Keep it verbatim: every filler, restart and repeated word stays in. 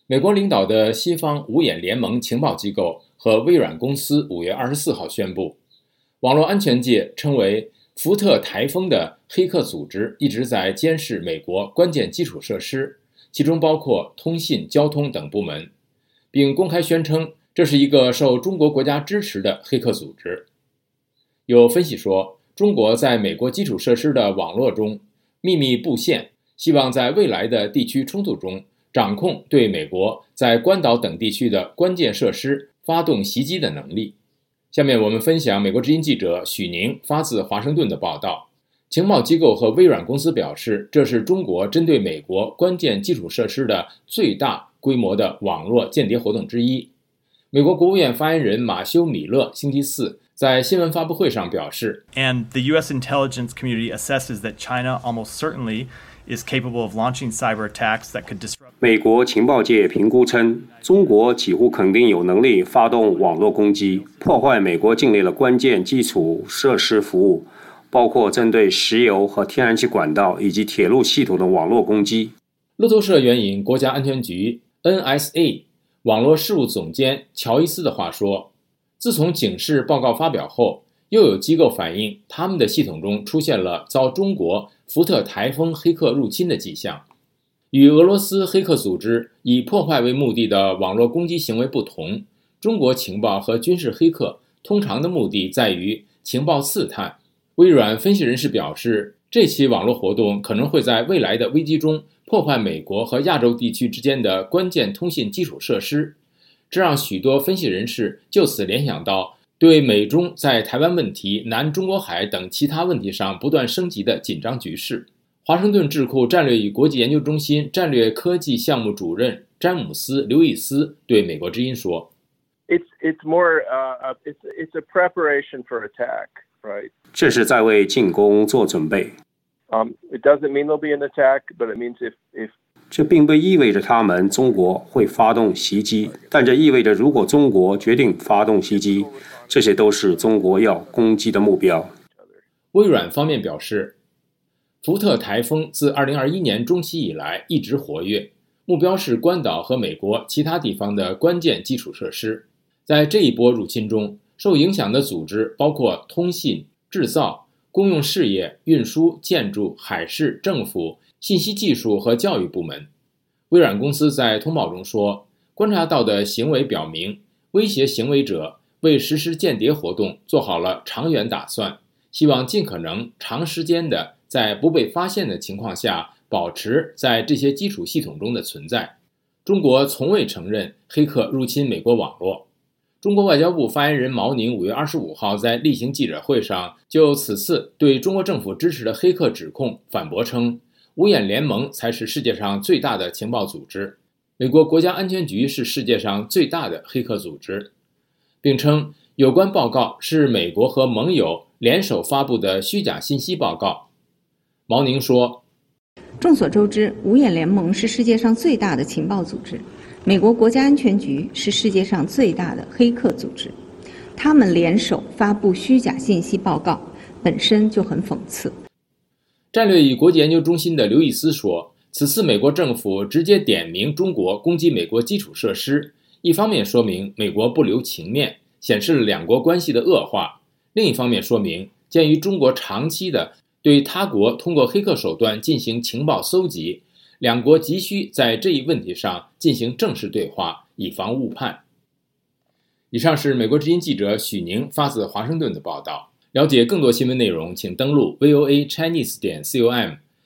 美国领导的西方五眼联盟情报机构和微软公司五月二十四号宣布，网络安全界称为福特台风的黑客组织一直在监视美国关键基础设施，其中包括通信、交通等部门，并公开宣称这是一个受中国国家支持的黑客组织。有分析说，中国在美国基础设施的网络中秘密布线，希望在未来的地区冲突中掌控对美国在关岛等地区的关键设施发动袭击的能力。下面我们分享美国之音记者许宁发自华盛顿的报道。情报机构和微软公司表示，这是中国针对美国关键基础设施的最大规模的网络间谍活动之一。美国国务院发言人马修·米勒星期四在新闻发布会上表示 And the U S intelligence community assesses that China almost certainly is capable of launching cyber attacks that could disrupt. 美国情报界评估称，中国几乎肯定有能力发动网络攻击，破坏美国境内的关键基础设施服务，包括针对石油和天然气管道以及铁路系统的网络攻击。 路透社援引国家安全局 N S A 网络事务总监乔伊斯的话说，自从警示报告发表后，又有机构反映他们的系统中出现了遭中国福特台风黑客入侵的迹象。与俄罗斯黑客组织以破坏为目的的网络攻击行为不同，中国情报和军事黑客通常的目的在于情报刺探。微软分析人士表示，这起网络活动可能会在未来的危机中破坏美国和亚洲地区之间的关键通信基础设施，这让许多分析人士就此联想到对美中在台湾问题、南中国海等其他问题上不断升级的紧张局势。华盛顿智库战略与国际研究中心战略科技项目主任詹姆斯·刘易斯对美国之音说 It's, it's more, uh, it's, it's a preparation for attack, right? 这是在为进攻做准备。 Um, it doesn't mean there'll be an attack, but it means if, if 这并不意味着他们中国会发动袭击，但这意味着如果中国决定发动袭击，这些都是中国要攻击的目标。 微软方面表示，福特台风自二零二一年中期以来一直活跃，目标是关岛和美国其他地方的关键基础设施。在这一波入侵中，受影响的组织包括通信、制造、公用事业、运输、建筑、海事、政府、信息技术和教育部门。微软公司在通报中说，观察到的行为表明，威胁行为者为实施间谍活动做好了长远打算，希望尽可能长时间的在不被发现的情况下保持在这些基础系统中的存在。中国从未承认黑客入侵美国网络。中国外交部发言人毛宁五月二十五号在例行记者会上就此次对中国政府支持的黑客指控反驳称，五眼联盟才是世界上最大的情报组织，美国国家安全局是世界上最大的黑客组织，并称有关报告是美国和盟友联手发布的虚假信息报告。毛宁说， 众所周知，五眼联盟是世界上最大的情报组织，美国国家安全局是世界上最大的黑客组织，他们联手发布虚假信息报告，本身就很讽刺。 战略与国际研究中心的刘易斯说，此次美国政府直接点名中国攻击美国基础设施，一方面说明美国不留情面，显示了两国关系的恶化，另一方面说明鉴于中国长期的对他国通过黑客手段进行情报搜集，两国急需在这一问题上进行正式对话，以防误判。以上是美国之音记者许宁发自华盛顿的报道。了解更多新闻内容，请登录 V O A Chinese 点 com。